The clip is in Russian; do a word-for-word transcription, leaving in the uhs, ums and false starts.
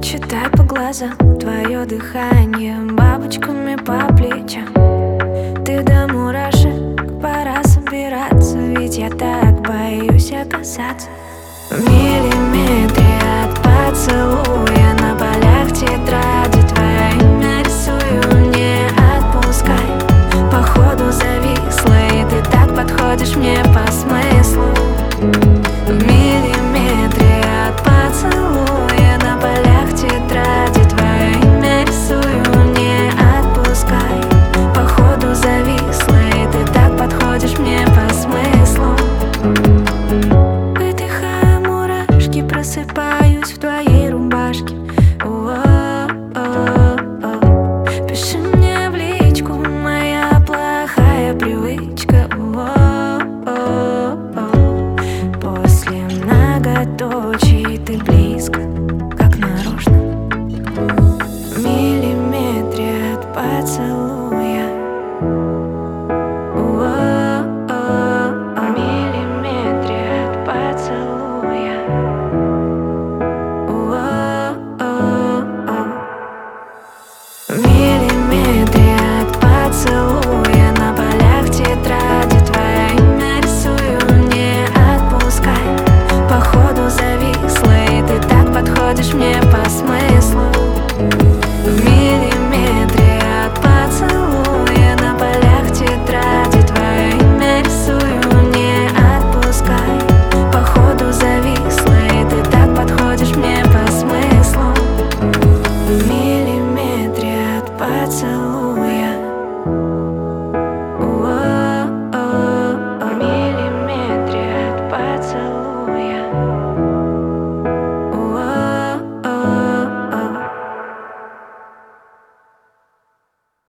Читай по глазам твое дыхание бабочками по плечам. Ты до мурашек, пора собираться, ведь я так боюсь оказаться в миллиметре от поцелуя. На полях тетради твое имя рисую, не отпускай. Походу зависла, и ты так подходишь мне по смыслу. В миллиметре от поцелуя. На полях тетради твое имя рисую, не отпускай. Походу зависла, и ты так подходишь мне по смыслу. Выдыхаю мурашки, просыпаюсь в твоей рубашке. О-о-о-о. Пиши мне в личку, моя плохая привычка. О-о-о-о. После многоточия